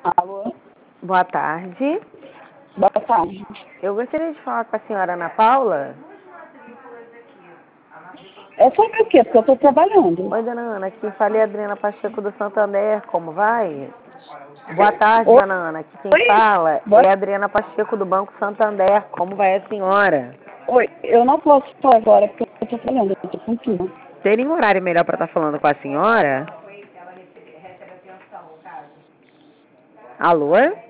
Alô? Boa tarde. Boa tarde. Eu gostaria de falar com a senhora Ana Paula. É sobre o quê? Porque eu estou trabalhando. Oi, dona Ana. Aqui fala é a Adriana Pacheco do Santander. Como vai? Boa tarde, Oi? dona Ana. Aqui quem fala Boa... é a Adriana Pacheco do Banco Santander. Como vai a senhora? Oi, eu não posso falar agora porque eu estou trabalhando, eu estou com tudo. Teria um horário melhor para estar falando com a senhora? Alô?